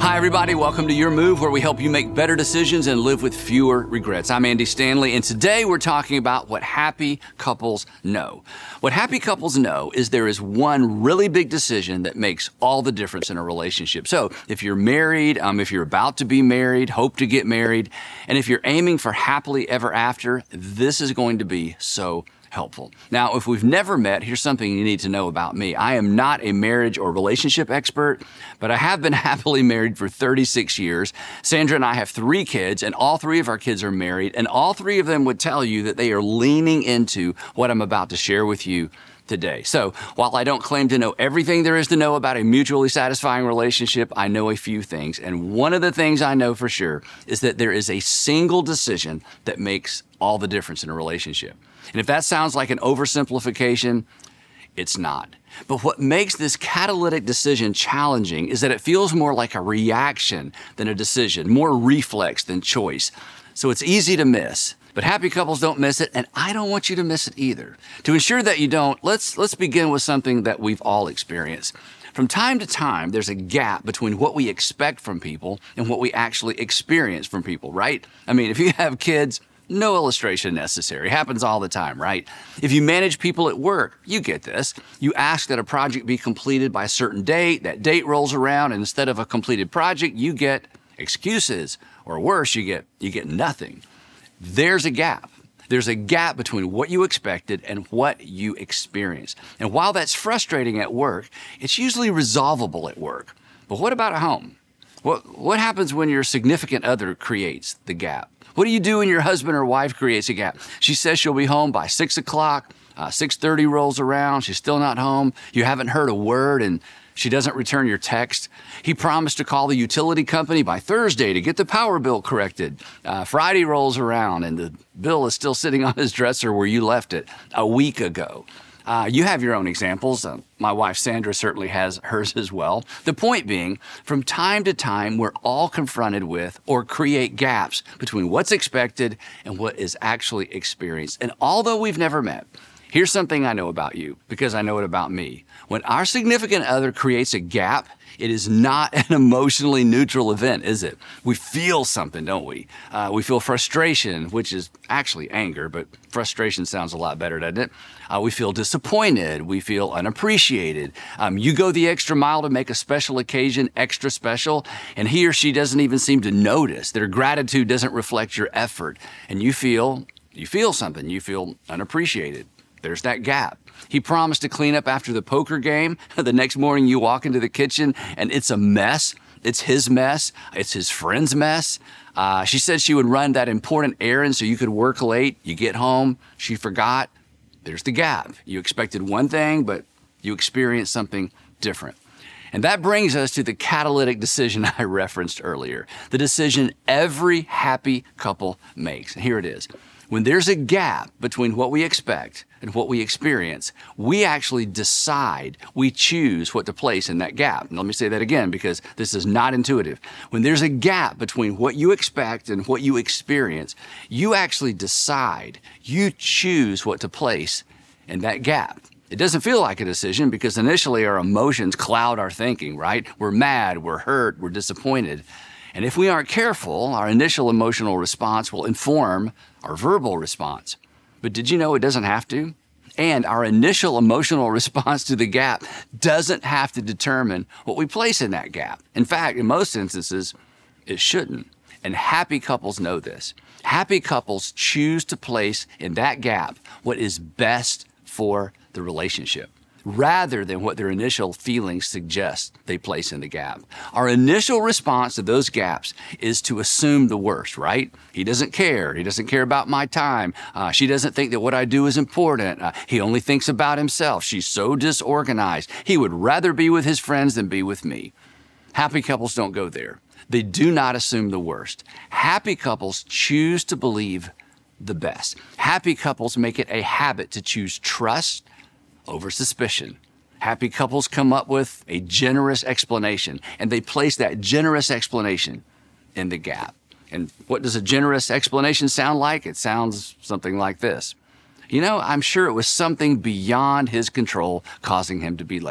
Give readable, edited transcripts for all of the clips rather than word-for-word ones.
Hi, everybody. Welcome to Your Move, where we help you make better decisions and live with fewer regrets. I'm Andy Stanley, and today we're talking about what happy couples know. What happy couples know is there is one really big decision that makes all the difference in a relationship. So if you're married, if you're about to be married, hope to get married, and if you're aiming for happily ever after, this is going to be so helpful. Now, if we've never met, here's something you need to know about me. I am not a marriage or relationship expert, but I have been happily married for 36 years. Sandra and I have 3 kids, and all 3 of our kids are married, and all 3 of them would tell you that they are leaning into what I'm about to share with you today. So while I don't claim to know everything there is to know about a mutually satisfying relationship, I know a few things. And one of the things I know for sure is that there is a single decision that makes all the difference in a relationship. And if that sounds like an oversimplification, it's not. But what makes this catalytic decision challenging is that it feels more like a reaction than a decision, more reflex than choice. So it's easy to miss. But happy couples don't miss it, and I don't want you to miss it either. To ensure that you don't, let's begin with something that we've all experienced. From time to time, there's a gap between what we expect from people and what we actually experience from people, right? I mean, if you have kids, no illustration necessary. Happens all the time, right? If you manage people at work, you get this. You ask that a project be completed by a certain date. That date rolls around, and instead of a completed project, you get excuses. Or worse, you get nothing. There's a gap. There's a gap between what you expected and what you experienced. And while that's frustrating at work, it's usually resolvable at work. But what about at home? What happens when your significant other creates the gap? What do you do when your husband or wife creates a gap? She says she'll be home by 6 o'clock, 6:30 rolls around, she's still not home, you haven't heard a word, and she doesn't return your text. He promised to call the utility company by Thursday to get the power bill corrected. Friday rolls around, and the bill is still sitting on his dresser where you left it a week ago. You have your own examples. My wife, Sandra, certainly has hers as well. The point being, from time to time, we're all confronted with or create gaps between what's expected and what is actually experienced. And although we've never met, here's something I know about you because I know it about me. When our significant other creates a gap, it is not an emotionally neutral event, is it? We feel something, don't we? We feel frustration, which is actually anger, but frustration sounds a lot better, doesn't it? We feel disappointed. We feel unappreciated. You go the extra mile to make a special occasion extra special, and he or she doesn't even seem to notice. Their gratitude doesn't reflect your effort, and you feel something. You feel unappreciated. There's that gap. He promised to clean up after the poker game. The next morning you walk into the kitchen and it's a mess. It's his mess. It's his friend's mess. She said she would run that important errand so you could work late. You get home. She forgot. There's the gap. You expected one thing, but you experienced something different. And that brings us to the catalytic decision I referenced earlier, the decision every happy couple makes. And here it is. When there's a gap between what we expect and what we experience, we actually decide, we choose what to place in that gap. And let me say that again because this is not intuitive. When there's a gap between what you expect and what you experience, you actually decide, you choose what to place in that gap. It doesn't feel like a decision because initially our emotions cloud our thinking, right? We're mad, we're hurt, we're disappointed. And if we aren't careful, our initial emotional response will inform our verbal response. But did you know it doesn't have to? And our initial emotional response to the gap doesn't have to determine what we place in that gap. In fact, in most instances, it shouldn't. And happy couples know this. Happy couples choose to place in that gap what is best for the relationship, rather than what their initial feelings suggest they place in the gap. Our initial response to those gaps is to assume the worst, right? He doesn't care. He doesn't care about my time. She doesn't think that what I do is important. He only thinks about himself. She's so disorganized. He would rather be with his friends than be with me. Happy couples don't go there. They do not assume the worst. Happy couples choose to believe the best. Happy couples make it a habit to choose trust over suspicion. Happy couples come up with a generous explanation, and they place that generous explanation in the gap. And what does a generous explanation sound like? It sounds something like this. You know, I'm sure it was something beyond his control causing him to be late.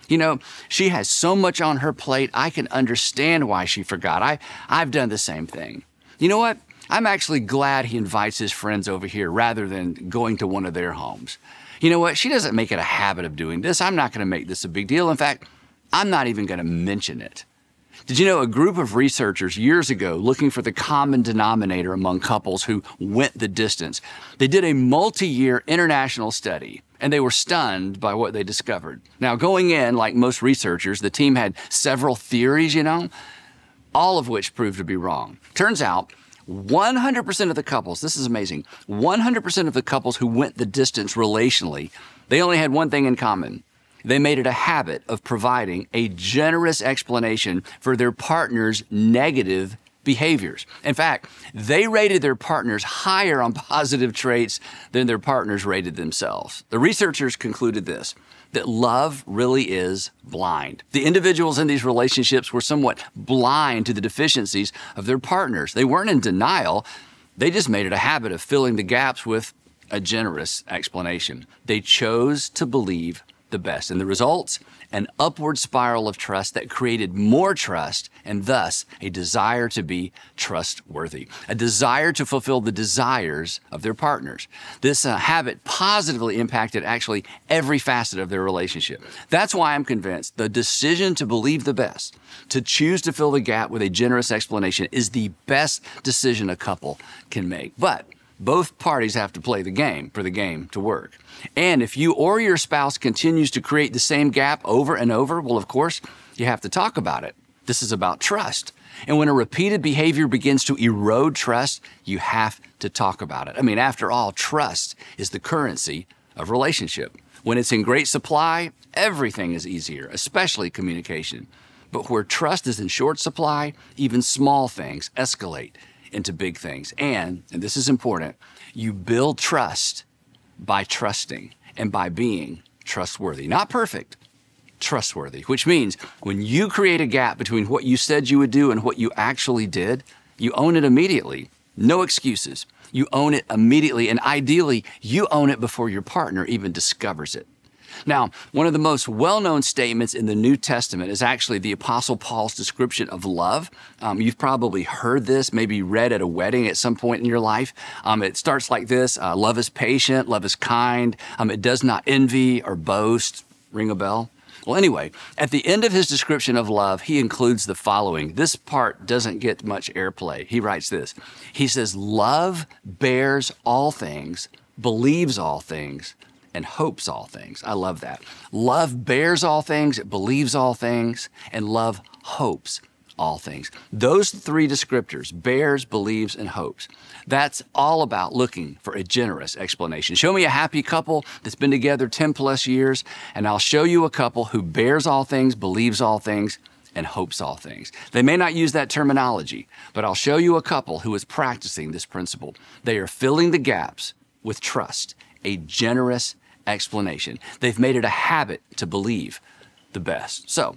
You know, she has so much on her plate, I can understand why she forgot. I've done the same thing. You know what? I'm actually glad he invites his friends over here rather than going to one of their homes. You know what? She doesn't make it a habit of doing this. I'm not going to make this a big deal. In fact, I'm not even going to mention it. Did you know a group of researchers years ago looking for the common denominator among couples who went the distance? They did a multi-year international study, and they were stunned by what they discovered. Now, going in, like most researchers, the team had several theories, all of which proved to be wrong. Turns out, 100% of the couples, this is amazing, 100% of the couples who went the distance relationally, they only had one thing in common. They made it a habit of providing a generous explanation for their partner's negative behaviors. In fact, they rated their partners higher on positive traits than their partners rated themselves. The researchers concluded this, that love really is blind. The individuals in these relationships were somewhat blind to the deficiencies of their partners. They weren't in denial. They just made it a habit of filling the gaps with a generous explanation. They chose to believe the best. And the results? An upward spiral of trust that created more trust and thus a desire to be trustworthy, a desire to fulfill the desires of their partners. This habit positively impacted actually every facet of their relationship. That's why I'm convinced the decision to believe the best, to choose to fill the gap with a generous explanation is the best decision a couple can make. But both parties have to play the game for the game to work. And if you or your spouse continues to create the same gap over and over, well, of course, you have to talk about it. This is about trust. And when a repeated behavior begins to erode trust, you have to talk about it. I mean, after all, trust is the currency of relationship. When it's in great supply, everything is easier, especially communication. But where trust is in short supply, even small things escalate into big things. And this is important, you build trust by trusting and by being trustworthy. Not perfect, trustworthy, which means when you create a gap between what you said you would do and what you actually did, you own it immediately. No excuses. You own it immediately, and ideally, you own it before your partner even discovers it. Now, one of the most well-known statements in the New Testament is actually the Apostle Paul's description of love. You've probably heard this, maybe read at a wedding at some point in your life. It starts like this, love is patient, love is kind, it does not envy or boast. Ring a bell? Well, anyway, at the end of his description of love, he includes the following. This part doesn't get much airplay. He writes this. He says, love bears all things, believes all things, and hopes all things. I love that. Love bears all things, it believes all things, and love hopes all things. Those three descriptors, bears, believes, and hopes. That's all about looking for a generous explanation. Show me a happy couple that's been together 10 plus years, and I'll show you a couple who bears all things, believes all things, and hopes all things. They may not use that terminology, but I'll show you a couple who is practicing this principle. They are filling the gaps with trust, a generous explanation. They've made it a habit to believe the best. So,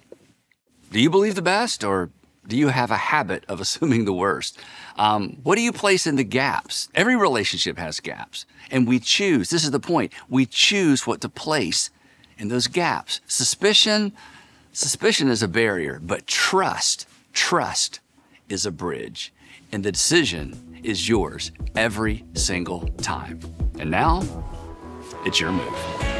do you believe the best, or do you have a habit of assuming the worst? What do you place in the gaps? Every relationship has gaps, and we choose. This is the point. We choose what to place in those gaps. Suspicion is a barrier, but trust is a bridge, and the decision is yours every single time. And now, it's your move.